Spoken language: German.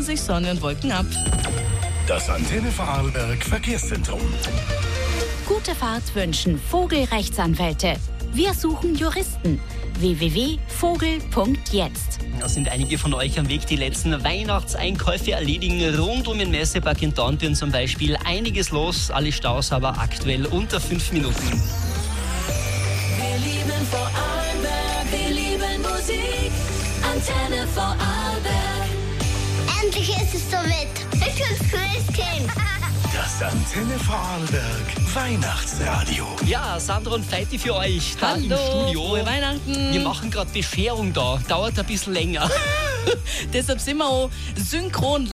sich Sonne und Wolken ab. Das Antenne Vorarlberg Verkehrszentrum. Gute Fahrt wünschen Vogel-Rechtsanwälte. Wir suchen Juristen. www.vogel.jetzt. Da sind einige von euch am Weg, die letzten Weihnachtseinkäufe erledigen. Rund um den Messepark in Dornbirn zum Beispiel. Einiges los, alle Staus aber aktuell unter 5 Minuten. Wir lieben Vorarlberg, wir lieben Musik. Antenne Vorarlberg. Endlich ist es soweit. Ich bin's Christkind. Das Antenne Vorarlberg Weihnachtsradio. Ja, Sandra und Feiti für euch da im Studio. Frohe Weihnachten. Wir machen gerade Bescherung da. Dauert ein bisschen länger. Deshalb sind wir auch synchron.